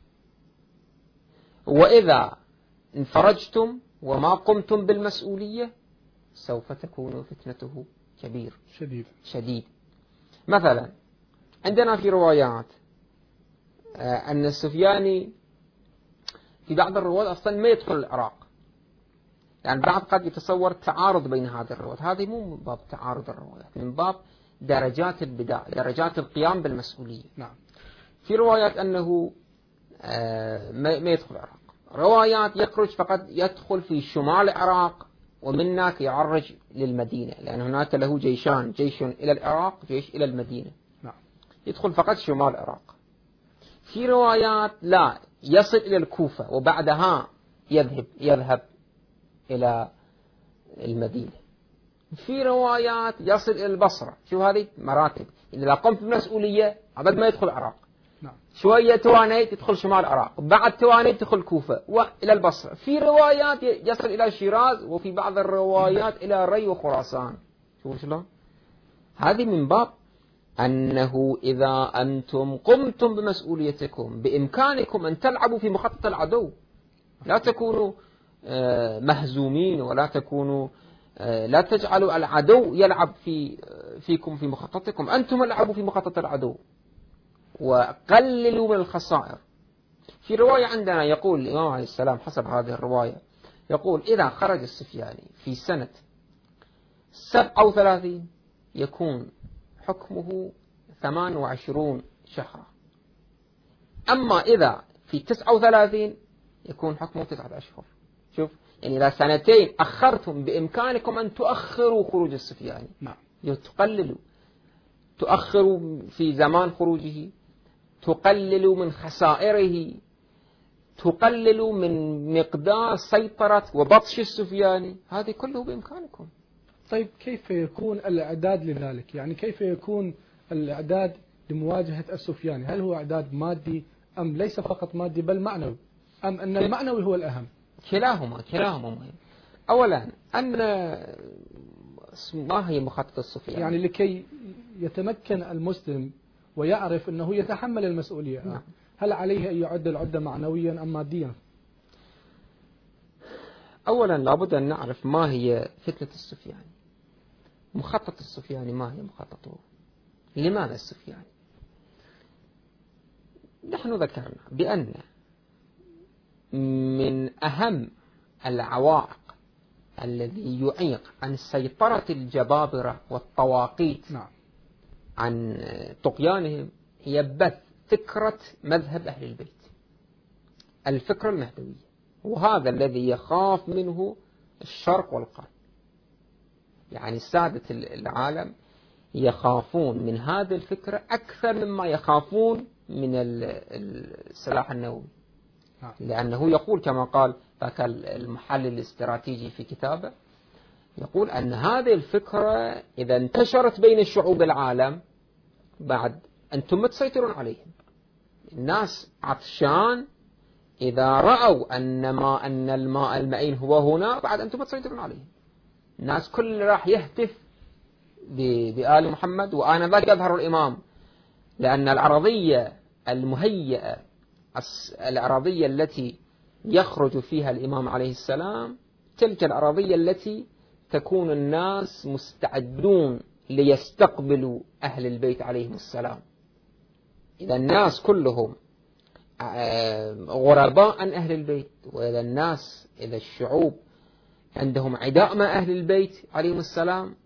وإذا انفرجتم وما قمتم بالمسؤولية سوف تكون فتنته كبير شديد شديد. مثلا عندنا في روايات أن السفياني في بعض الروايات أصلا ما يدخل العراق، يعني بعض قد يتصور تعارض بين هذه الروايات، هذه مو من باب تعارض الروايات، من باب درجات البداء، درجات القيام بالمسؤولية. نعم. في روايات أنه ما يدخل العراق، روايات يخرج فقط يدخل في شمال العراق ومن هناك يعرج للمدينة، لأن هناك له جيشان، جيش إلى العراق جيش إلى المدينة. نعم. يدخل فقط شمال العراق. في روايات لا يصل إلى الكوفة وبعدها يذهب يذهب إلى المدينة. في روايات يصل إلى البصرة. شو هذه مراتب، إذا قمت بمسؤولية عبد ما يدخل العراق، نعم. شوية توانيت تدخل شمال العراق، بعد توانيت تدخل الكوفة وإلى البصرة. في روايات يصل إلى شيراز، وفي بعض الروايات إلى ري وخراسان. شو شلون؟ هذه من باب أنه إذا أنتم قمتم بمسؤوليتكم بإمكانكم أن تلعبوا في مخطط العدو، لا تكونوا مهزومين ولا تكونوا لا تجعلوا العدو يلعب في فيكم في مخططكم، أنتم العبوا في مخطط العدو وقللوا من الخسائر. في رواية عندنا يقول الإمام عليه السلام حسب هذه الرواية، يقول إذا خرج السفياني في سنة سبعة وثلاثين يكون حكمه ثمان وعشرون شهرا، أما إذا في تسعة وثلاثين يكون حكمه تسعة أشهر. شوف يعني إذا سنتين أخرتم بإمكانكم أن تؤخروا خروج السفياني، نعم. تقللوا، تؤخروا في زمان خروجه، تقللوا من خسائره، تقللوا من مقدار سيطرة وبطش السفياني، هذه كله بإمكانكم. طيب كيف يكون الإعداد لذلك؟ يعني كيف يكون الإعداد لمواجهة السفياني؟ هل هو إعداد مادي أم ليس فقط مادي بل معنوي، أم أن المعنوي هو الأهم؟ كلاهما كلاهما مهم. أولا أن ما هي مخطط السفياني؟ يعني لكي يتمكن المسلم ويعرف أنه يتحمل المسؤولية، نعم. هل عليه أن يعد العدة معنويا أم ماديا؟ أولا لابد أن نعرف ما هي فتنة السفياني، مخطط السفياني ما هي مخططه، لماذا السفياني؟ نحن ذكرنا بأن من أهم العوائق الذي يعيق عن سيطرة الجبابرة والطواقيت نعم. عن طغيانهم هي بث فكرة مذهب أهل البيت، الفكرة المهدوية، وهذا الذي يخاف منه الشرق والغرب. يعني سادة العالم يخافون من هذه الفكرة أكثر مما يخافون من السلاح النووي، لأنه يقول كما قال ذاك المحلل الاستراتيجي في كتابه، يقول أن هذه الفكرة إذا انتشرت بين شعوب العالم بعد أنتم تسيطرون عليهم. الناس عطشان، إذا رأوا أن ما أن الماء المعين هو هنا بعد أنتم تسيطرون عليهم. الناس كل راح يهتف بآل محمد، وأنا ذاك يظهر الإمام، لأن الأرضية المهيئة، الأرضية التي يخرج فيها الإمام عليه السلام، تلك الأرضية التي تكون الناس مستعدون ليستقبلوا أهل البيت عليهم السلام. إذا الناس كلهم غرباء عن أهل البيت، وإذا الناس إذا الشعوب عندهم عداء مع أهل البيت عليهم السلام،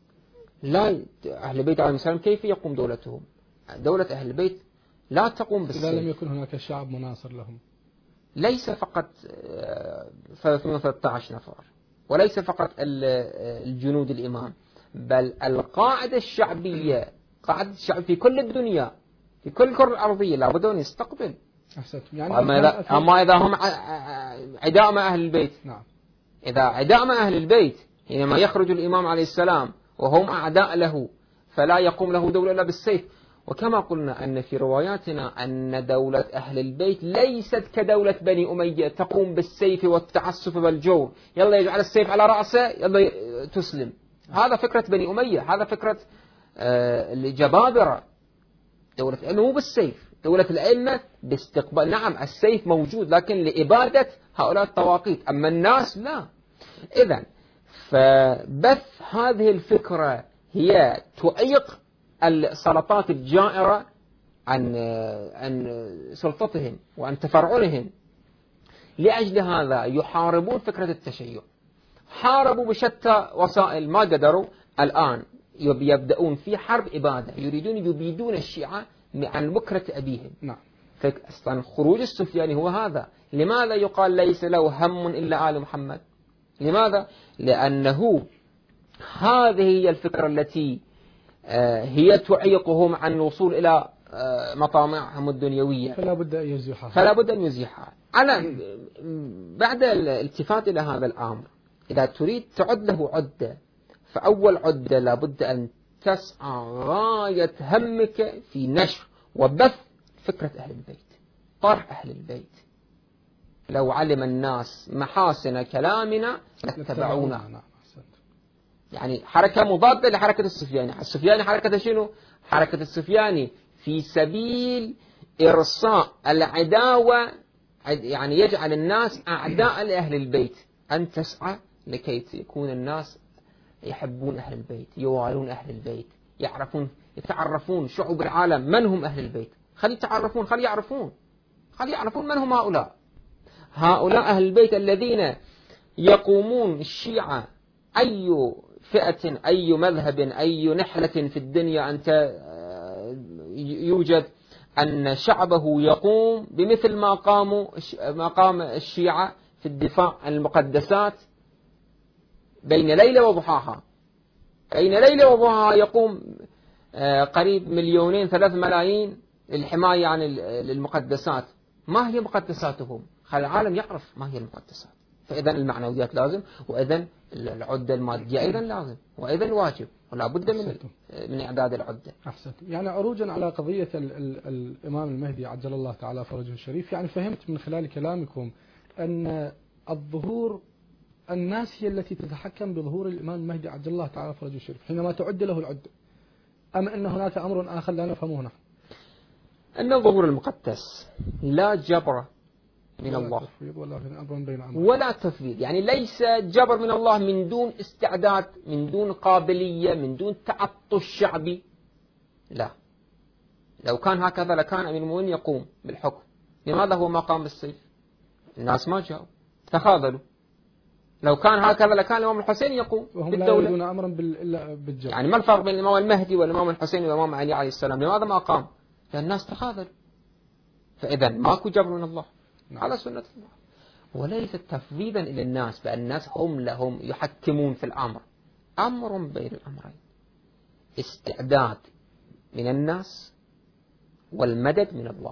لا أهل البيت عليهم السلام كيف يقوم دولتهم؟ دولة أهل البيت لا تقوم بالسيف. إذا لم يكن هناك شعب مناصر لهم، ليس فقط ثلاثة عشر نفر، وليس فقط الجنود الإمام، بل القاعدة الشعبية، قاعدة الشعب في كل الدنيا، في كل الكرة الأرضية لابد أن يستقبل. يعني أما إذا, أما إذا هم عداء مع أهل البيت، نعم. إذا عداء مع أهل البيت حينما يخرج الإمام عليه السلام وهم أعداء له، فلا يقوم له دولة إلا بالسيف. وكما قلنا أن في رواياتنا أن دولة أهل البيت ليست كدولة بني أمية تقوم بالسيف والتعسف والجور، يلا يجعل السيف على رأسه يلا تسلم. هذا فكرة بني أمية، هذا فكرة الجبابرة. دولة الأئمة مو بالسيف، دولة الأئمة باستقبال. نعم السيف موجود لكن لإبادة هؤلاء الطواقيت، أما الناس لا. إذن فبث هذه الفكرة هي تعيق السلطات الجائرة عن عن سلطتهم وعن تفرعنهم. لأجل هذا يحاربون فكرة التشيع، حاربوا بشتى وسائل ما قدروا. الآن يبدأون في حرب إبادة، يريدون يبيدون الشيعة عن بكرة أبيهم. نعم. فأصلا خروج السفياني هو هذا. لماذا يقال ليس له هم إلا آل محمد؟ لماذا؟ لأنه هذه هي الفكرة التي هي تعيقهم عن الوصول إلى مطامعهم الدنيوية، فلا بد أن يزيحها فلا بد أن يزيحها. على بعد الالتفات إلى هذا الأمر، إذا تريد تعد له عدة، فأول عدة لا بد أن تسعى غاية همك في نشر وبث فكرة أهل البيت، طرح أهل البيت. لو علم الناس محاسن كلامنا لاتبعونا. يعني حركة مضادة لحركة السفياني. السفياني حركة شنو؟ حركة السفياني في سبيل إرصاء العداوة، يعني يجعل الناس أعداء لأهل البيت. أن تسعى لكي يكون الناس يحبون أهل البيت، يوالون أهل البيت، يعرفون يتعرفون شعوب العالم من هم أهل البيت. خلي يتعرفون، خلي يعرفون، خلي يعرفون من هم هؤلاء. هؤلاء أهل البيت الذين يقومون الشيعة، أي فئة، أي مذهب، أي نحلة في الدنيا أنت يوجد أن شعبه يقوم بمثل ما قاموا ما قام الشيعة في الدفاع عن المقدسات بين ليلة وضحاها. بين ليلة وضحاها يقوم قريب مليونين ثلاث ملايين للحماية عن المقدسات. ما هي مقدساتهم؟ خلي العالم يعرف ما هي المقدسات. فإذا المعنويات لازم، وإذا العدة المادية أيضا لازم، وإذا واجب، ولا بد من من إعداد العدة. أحسنت. يعني عروجا على قضية ال ال الإمام المهدي عجل الله تعالى فرجه الشريف، يعني فهمت من خلال كلامكم أن الظهور الناس هي التي تتحكم بظهور الإمام المهدي عجل الله تعالى فرجه الشريف حينما تعد له العدة، أم أن هناك أمر آخر لا نفهمه نحن؟ أن الظهور المقدس لا جبر من ولا الله تفويض ولا أمر بين أمر ولا تفويض، يعني ليس جبر من الله من دون استعداد، من دون قابلية، من دون تعطش شعبي. لا، لو كان هكذا لكان أمير المؤمنين يقوم بالحكم. لماذا هو ما قام بالسيف؟ الناس ما جاءوا، تخاذلوا. لو كان هكذا لكان الإمام الحسين يقوم وهم بالدولة. لا يريدون أمرا بالجبر. يعني ما الفرق بين الإمام المهدي والإمام الحسين والإمام علي عليه السلام؟ لماذا ما قام؟ لأن الناس تخاذلوا. فإذا ماكو جبر من الله. نعم. على سنة الله، وليس تفويضا إلى الناس بأن الناس هم لهم يحكمون في الأمر. أمر بين الأمرين، استعداد من الناس والمدد من الله.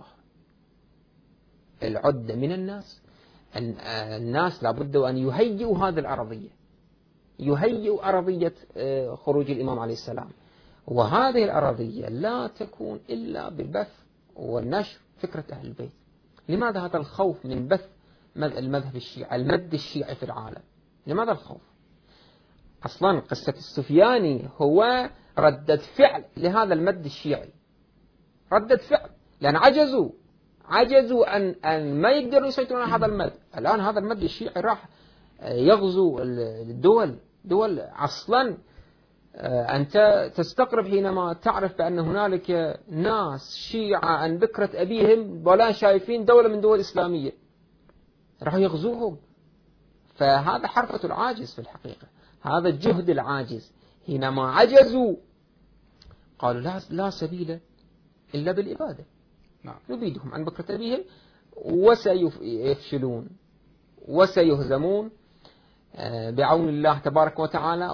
العدة من الناس، الناس لابد أن يهيئوا هذه الأرضية، يهيئوا أرضية خروج الإمام عليه السلام. وهذه الأرضية لا تكون إلا ببث ونشر فكرة أهل البيت. لماذا هذا الخوف من بث المذهب الشيعي، المد الشيعي في العالم؟ لماذا الخوف؟ أصلا قصة السفياني هو ردة فعل لهذا المد الشيعي، ردة فعل، لأن عجزوا عجزوا أن أن ما يقدروا يسيطرون على هذا المد. الآن هذا المد الشيعي راح يغزو الدول دول. أصلا أنت تستقرب حينما تعرف بأن هنالك ناس شيعة عن بكرة أبيهم ولا شايفين دولة من دول إسلامية، راح يغزوهم. فهذا حرفة العاجز في الحقيقة، هذا الجهد العاجز. حينما عجزوا قالوا لا, لا سبيل إلا بالإبادة. نعم. نبيدهم عن بكرة أبيهم وسيفشلون وسيهزمون بعون الله تبارك وتعالى،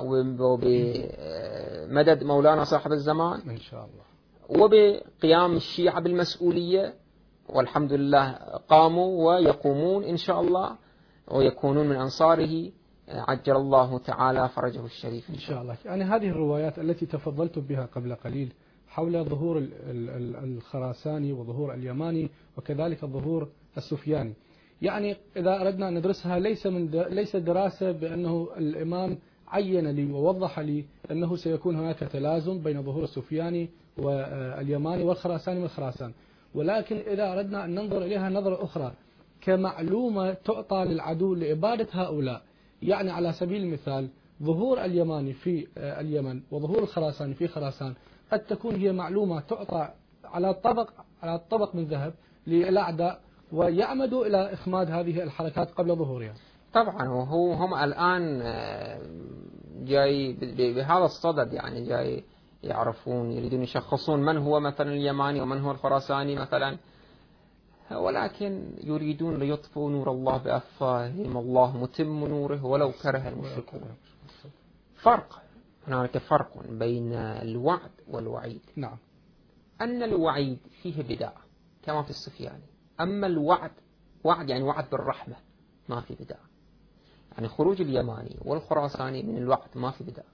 وبمدد مولانا صاحب الزمان إن شاء الله، وبقيام الشيعة بالمسؤولية. والحمد لله قاموا ويقومون إن شاء الله، ويكونون من أنصاره عجل الله تعالى فرجه الشريف إن شاء الله. يعني هذه الروايات التي تفضلت بها قبل قليل حول ظهور الخراساني وظهور اليماني وكذلك الظهور السفياني، يعني إذا أردنا أن ندرسها ليس من ليس دراسة بأنه الإمام عين لي ووضح لي أنه سيكون هناك تلازم بين ظهور السفياني واليماني والخراساني والخراسان، ولكن إذا أردنا أن ننظر إليها نظرة أخرى كمعلومة تعطى للعدو لإبادة هؤلاء. يعني على سبيل المثال ظهور اليماني في اليمن وظهور الخراساني في خراسان قد تكون هي معلومة تعطى على طبق على طبق من ذهب للأعداء، ويعمدوا إلى إخماد هذه الحركات قبل ظهورها. طبعا، وهو هم الآن جاي بهذا الصدد، يعني جاي يعرفون، يريدون يشخصون من هو مثلا اليماني ومن هو الخراساني مثلا، ولكن يريدون ليطفئوا نور الله بأفواههم، الله متم نوره ولو كره المشركون. فرق، هناك فرق بين الوعد والوعيد. نعم. أن الوعيد فيه بداء كما في السفياني، أما الوعد وعد يعني وعد بالرحمة، ما في بداء. يعني خروج اليماني والخراساني من الوعد ما في بداء.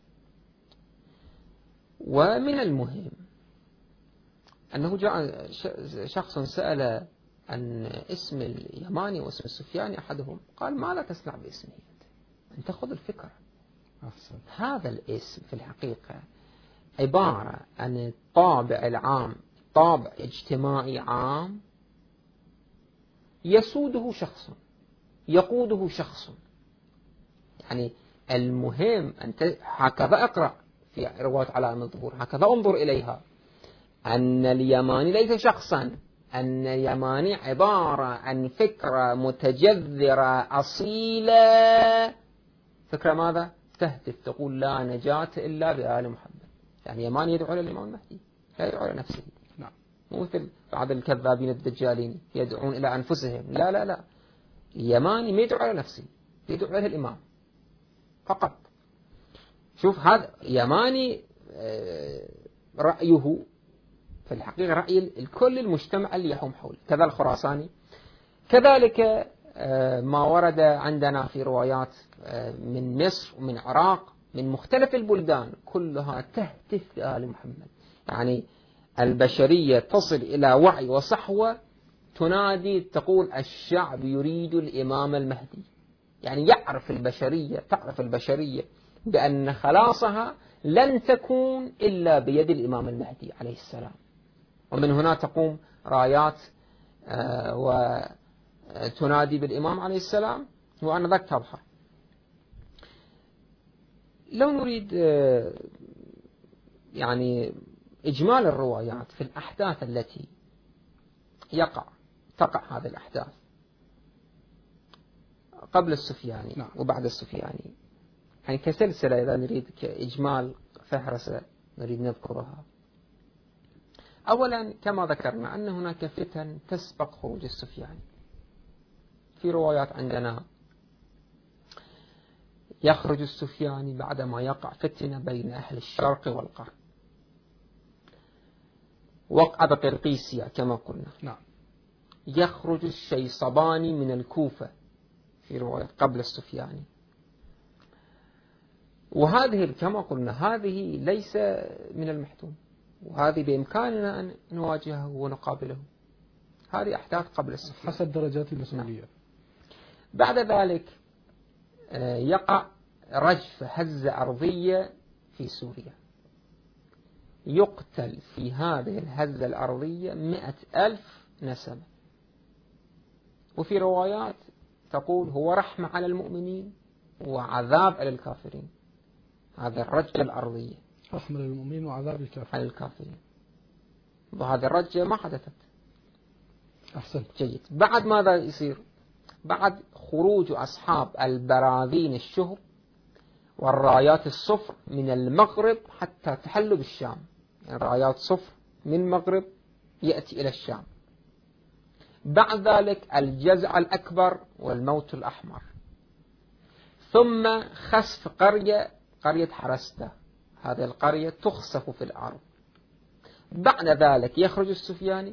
ومن المهم أنه جاء شخص سأل عن اسم اليماني واسم السفياني أحدهم، قال ماذا تصنع باسمه أنت؟ أنت خذ الفكرة. أحسن. هذا الاسم في الحقيقة عبارة عن الطابع العام، طابع اجتماعي عام يسوده شخص، يقوده شخص. يعني المهم أنت هكذا أقرأ في رواية علائم الظهور، هكذا انظر إليها، أن اليماني ليس شخصا، أن اليماني عبارة عن فكرة متجذرة أصيلة. فكرة ماذا؟ تهدف تقول لا نجاة إلا بآل محمد. يعني يماني يدعو للإمام المهدي، لا يدعو لنفسه. نعم. مو مثل بعض الكذابين الدجالين يدعون إلى أنفسهم. لا لا لا، اليماني ما يدعو على نفسه، يدعو على الإمام فقط. شوف هذا يماني رأيه في الحقيقة رأي الكل المجتمع اللي يحوم حوله، كذا الخراساني. كذلك ما ورد عندنا في روايات من مصر ومن العراق من مختلف البلدان كلها تهتف لآل محمد، يعني البشرية تصل إلى وعي وصحوة تنادي تقول الشعب يريد الإمام المهدي. يعني يعرف البشرية تعرف البشرية بأن خلاصها لن تكون إلا بيد الإمام المهدي عليه السلام. ومن هنا تقوم رايات وتنادي بالإمام عليه السلام وأنا ذاك تظهر. لو نريد يعني إجمال الروايات في الأحداث التي يقع تقع هذه الأحداث قبل السفياني نعم. وبعد السفياني، يعني كسلسلة إذا نريد كإجمال فهرسة نريد نذكرها. أولا كما ذكرنا أن هناك فتن تسبق خروج السفياني. في روايات عندنا يخرج السفياني بعدما يقع فتنة بين أهل الشرق والغرب، وقع بقرقيسيا كما قلنا. نعم. يخرج الشيصباني من الكوفة في رواية قبل السفياني. وهذه كما قلنا هذه ليس من المحتوم، وهذه بإمكاننا أن نواجهه ونقابله. هذه أحداث قبل السفياني حسب درجات المسؤولية. بعد ذلك يقع رجفة هزة أرضية في سوريا، يقتل في هذه الهزة الأرضية مئة ألف نسمة. وفي روايات تقول هو رحمة على المؤمنين وعذاب على الكافرين. هذا الرجة الأرضية رحمة للمؤمنين وعذاب على الكافرين. وهذه الرجة ما حدثت. أحسن. جيد. بعد ماذا يصير؟ بعد خروج أصحاب البراذين الشهر والرايات الصفر من المغرب حتى تحل بالشام، يعني رايات صفر من المغرب يأتي إلى الشام. بعد ذلك الجزع الأكبر والموت الأحمر، ثم خسف قرية قرية حرسته، هذه القرية تخسف في الأرض. بعد ذلك يخرج السفياني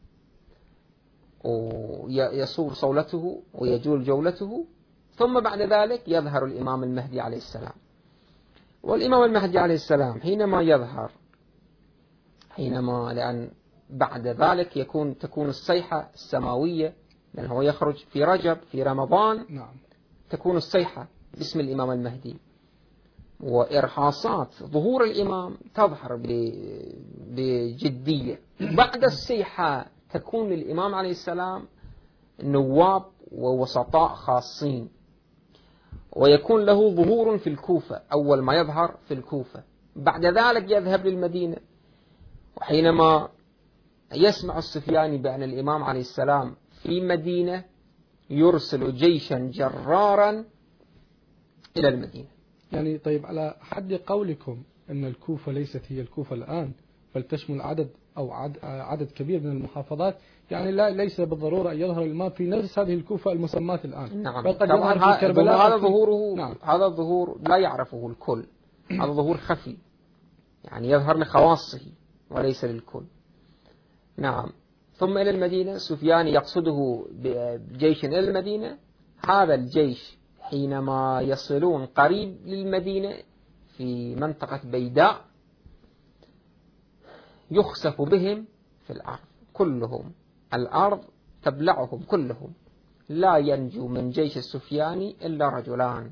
ويصور صولته ويجول جولته، ثم بعد ذلك يظهر الإمام المهدي عليه السلام. والإمام المهدي عليه السلام حينما يظهر حينما لأن بعد ذلك يكون تكون الصيحة السماوية، لأنه هو يخرج في رجب في رمضان. نعم. تكون الصيحة باسم الإمام المهدي، وإرهاصات ظهور الإمام تظهر بجدية. بعد الصيحة تكون للإمام عليه السلام نواب ووسطاء خاصين، ويكون له ظهور في الكوفة. أول ما يظهر في الكوفة، بعد ذلك يذهب للمدينة. وحينما يسمع السفياني بأن الإمام عليه السلام في مدينة يرسل جيشا جرارا إلى المدينة. يعني طيب على حد قولكم أن الكوفة ليست هي الكوفة الآن، بل تشمل عدد أو عدد كبير من المحافظات، يعني لا ليس بالضرورة أن يظهر الإمام في نفس هذه الكوفة المسماة الآن. نعم. بل قد يظهر في كربلاء. هذا ظهوره. نعم. هذا الظهور لا يعرفه الكل، هذا ظهور خفي، يعني يظهر لخواصه وليس للكل. نعم. ثم إلى المدينة، سفيان يقصده بجيش إلى المدينة. هذا الجيش حينما يصلون قريب للمدينة في منطقة بيداء يخسف بهم في الأرض كلهم، الأرض تبلعهم كلهم، لا ينجو من جيش السفياني إلا رجلان،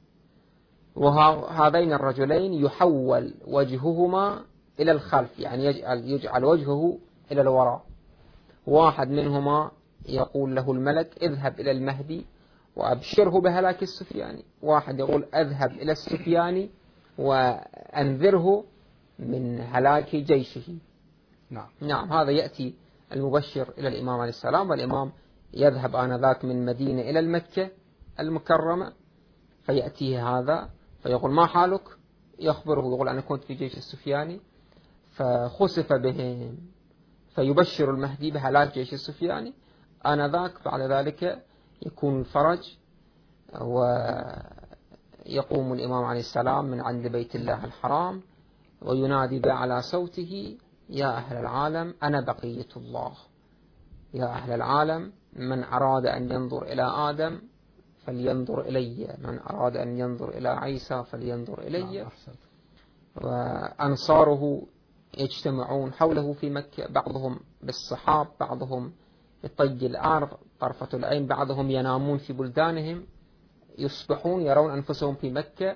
وهذين الرجلين يحول وجههما إلى الخلف، يعني يجعل, يجعل وجهه إلى الوراء. واحد منهما يقول له الملك اذهب إلى المهدي وأبشره بهلاك السفياني، واحد يقول اذهب إلى السفياني وأنذره من هلاك جيشه. نعم. نعم. هذا يأتي المبشر إلى الإمام عليه السلام، والإمام يذهب آنذاك من مدينة إلى المكة المكرمة، فيأتيه هذا فيقول ما حالك؟ يخبره يقول أنا كنت في جيش السفياني فخسف بهم، فيبشر المهدي بهلاك جيش السفياني. آنذاك بعد ذلك يكون الفرج، ويقوم الإمام عليه السلام من عند بيت الله الحرام وينادي بأعلى صوته: يا أهل العالم أنا بقية الله، يا أهل العالم من أراد أن ينظر إلى آدم فلينظر إلي، من أراد أن ينظر إلى عيسى فلينظر إلي. وأنصاره يجتمعون حوله في مكة، بعضهم بالصحاب، بعضهم بطي الأرض طرفة العين، بعضهم ينامون في بلدانهم، يصبحون يرون أنفسهم في مكة.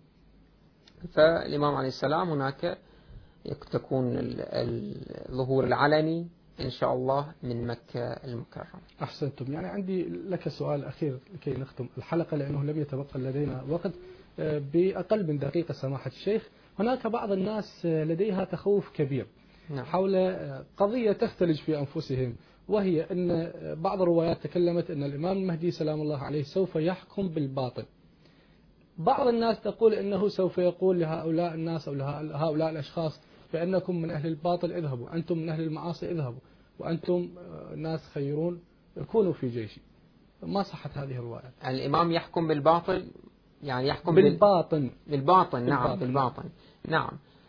فالإمام عليه السلام هناك تكون الظهور العلني إن شاء الله من مكة المكرمة. أحسنتم. يعني عندي لك سؤال أخير لكي نختم الحلقة، لأنه لم يتبقى لدينا وقت. بأقل من دقيقة سماحة الشيخ، هناك بعض الناس لديها تخوف كبير نعم. حول قضية تختلج في أنفسهم، وهي أن بعض الروايات تكلمت أن الإمام المهدي سلام الله عليه سوف يحكم بالباطل. بعض الناس تقول أنه سوف يقول لهؤلاء الناس أو لهؤلاء الأشخاص بأنكم من أهل الباطل اذهبوا، أنتم من أهل المعاصي اذهبوا، وأنتم ناس خيرون كونوا في جيشي. ما صحت هذه الروايات؟ الإمام يحكم بالباطل، يعني يحكم بالباطن. بالباطن نعم بالباطن نعم.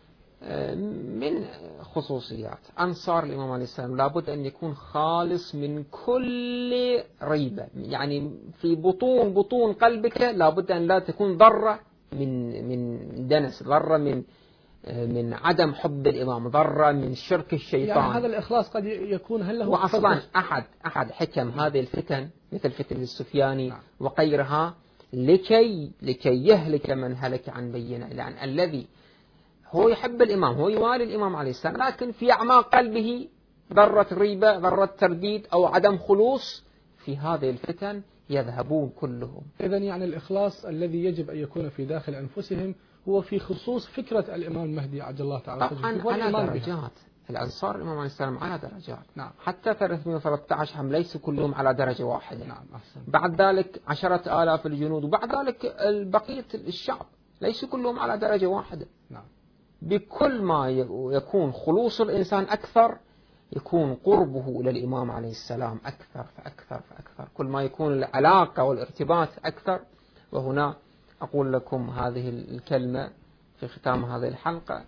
من خصوصيات أنصار الإمام عليه السلام لابد أن يكون خالص من كل ريبة، يعني في بطون بطون قلبك لابد أن لا تكون ذرة من من دنس، ذرة من من عدم حب الإمام، ذرة من شرك الشيطان. يعني هذا الإخلاص قد يكون هل له وأصلا أحد أحد حكم هذه الفتن مثل فتنة السفياني نعم. وغيرها لكي لكي يهلك من هلك عن بينة، لأن الذي هو يحب الإمام، هو يوالي الإمام عليه السلام، لكن في أعماق قلبه ذرة ريبة، ذرة ترديد أو عدم خلوص، في هذه الفتن يذهبون كلهم. إذن يعني الإخلاص الذي يجب أن يكون في داخل أنفسهم هو في خصوص فكرة الإمام المهدي عجل الله تعالى فرجه. طبعا على درجات، الأنصار الإمام عليه السلام على درجات نعم. حتى ثلاثمئة وثلاثة عشر هم ليسوا كلهم على درجة واحدة نعم. أحسن. بعد ذلك عشرة آلاف الجنود، وبعد ذلك بقية الشعب ليسوا كلهم على درجة واحدة نعم. بكل ما يكون خلوص الإنسان أكثر يكون قربه إلى الإمام عليه السلام أكثر فأكثر فأكثر، كل ما يكون العلاقة والارتباط أكثر. وهنا أقول لكم هذه الكلمة في ختام هذه الحلقة: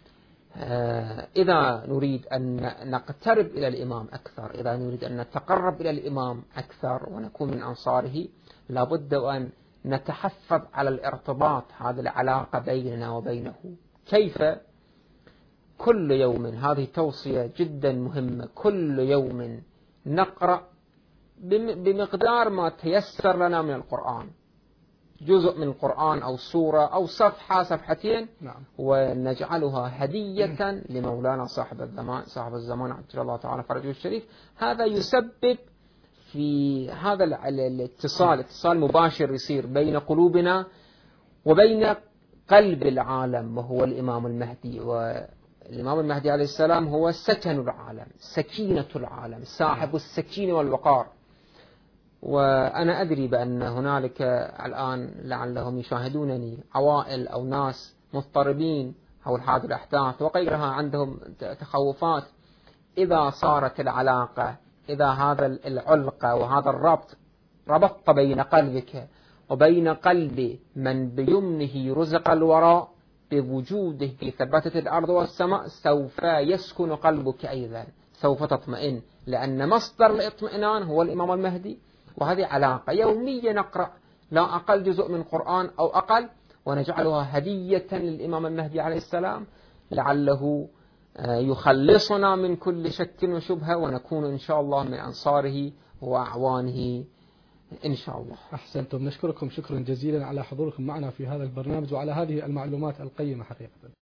إذا نريد أن نقترب إلى الإمام أكثر، إذا نريد أن نتقرب إلى الإمام أكثر ونكون من أنصاره، لابد أن نتحفظ على الارتباط، هذه العلاقة بيننا وبينه. كيف؟ كل يوم، هذه توصية جدا مهمة، كل يوم نقرأ بمقدار ما تيسر لنا من القرآن، جزء من القرآن أو سورة أو صفحة صفحتين نعم. ونجعلها هدية لمولانا صاحب الزمان صاحب الزمان عجل الله تعالى فرجه الشريف. هذا يسبب في هذا الاتصال اتصال مباشر يصير بين قلوبنا وبين قلب العالم، وهو الإمام المهدي. والإمام المهدي عليه السلام هو سكن العالم، سكينة العالم، صاحب السكينة والوقار. وأنا أدري بأن هنالك الآن لعلهم يشاهدونني عوائل أو ناس مضطربين حول هذه الأحداث وغيرها، عندهم تخوفات. إذا صارت العلاقة، إذا هذا العلقة وهذا الربط ربط بين قلبك وبين قلب من بيمنه رزق الوراء بوجوده في ثبتة الأرض والسماء، سوف يسكن قلبك أيضا، سوف تطمئن، لأن مصدر الاطمئنان هو الإمام المهدي. وهذه علاقة يوميا نقرأ لا أقل جزء من قرآن أو أقل، ونجعلها هدية للإمام المهدي عليه السلام لعله يخلصنا من كل شك وشبهة، ونكون إن شاء الله من أنصاره وأعوانه إن شاء الله. أحسنتم. نشكركم شكرا جزيلا على حضوركم معنا في هذا البرنامج وعلى هذه المعلومات القيمة حقيقة.